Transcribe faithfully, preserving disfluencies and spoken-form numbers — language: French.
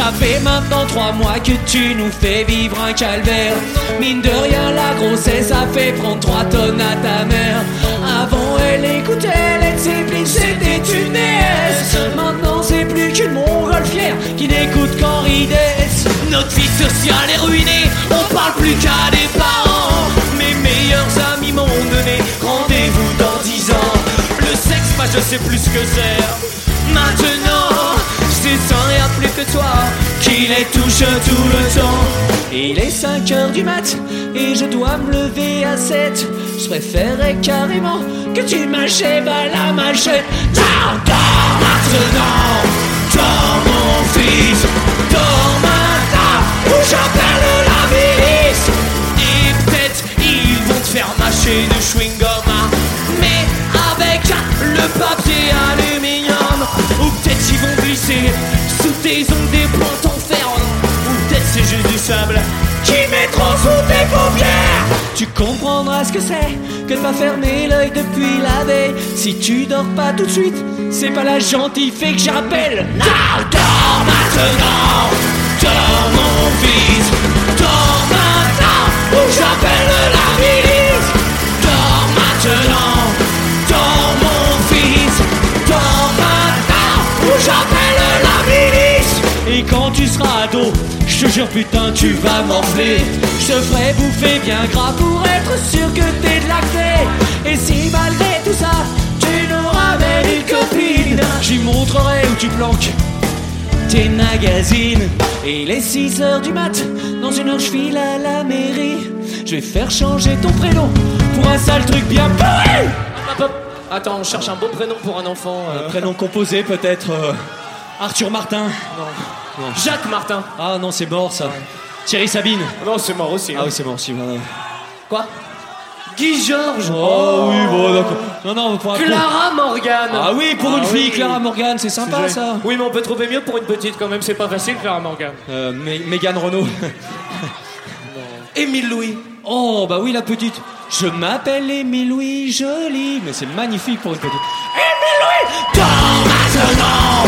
Ça fait maintenant trois mois que tu nous fais vivre un calvaire. Mine de rien, la grossesse a fait prendre trois tonnes à ta mère. Avant, elle écoutait Led Zeppelin, c'était une déesse. Maintenant, c'est plus qu'une montgolfière qui n'écoute qu'Henri Dess. Notre vie sociale est ruinée, on parle plus qu'à des parents. Mes meilleurs amis m'ont donné rendez-vous dans dix ans. Le sexe, moi je sais plus ce que c'est. Maintenant, c'est sans rien plus que toi qui les touche tout le temps. Il est cinq heures du mat et je dois me lever à sept. Je préférerais carrément que tu m'achèves à la machette. Dors, dors maintenant, dors mon fils. Dors maintenant ou j'appelle la milice. Et peut-être ils vont te faire mâcher du chewing-gum, mais avec le papier aluminium. Ou peut-être ils vont glisser sous tes ongles des plantes en fer. Ou peut-être c'est juste du sable qui mettront sous tes paupières. Tu comprendras ce que c'est que de pas fermer l'œil depuis la veille. Si tu dors pas tout de suite, c'est pas la gentille fée que j'appelle. Now, dors maintenant, dors mon fils. Dors maintenant ou j'appelle la milice. Dors maintenant, dors mon fils. Dors maintenant ou j'appelle la milice. Et quand tu seras ado, je te jure putain tu vas m'enfler. Je te ferai bouffer bien gras pour être sûr que t'es de lacté. Et si malgré tout ça tu nous ramènes une copine, j'y montrerai où tu planques tes magazines. Et les six heures du mat, dans une heure je file à la mairie. Je vais faire changer ton prénom pour un sale truc bien pourri. Hop, hop. Attends, on cherche un beau prénom pour un enfant. euh... Prénom composé peut-être euh... Arthur Martin. Non. Non. Jacques Martin. Ah non, c'est mort ça. Thierry Sabine. Non, c'est mort aussi. Ah hein. oui, c'est mort aussi. Ouais. Quoi? Guy Georges. Oh, oui, bon, d'accord. Non, non, pour un Clara Morgan. Ah oui, pour ah, une fille, oui. Clara Morgan, c'est sympa c'est ça. Oui, mais on peut trouver mieux pour une petite quand même, c'est pas facile, Clara Morgan. Euh, Mégane Renault. Émile Louis. Oh, bah oui, la petite. Je m'appelle Émile Louis, jolie. Mais c'est magnifique pour une petite. Émile Louis, dors maintenant.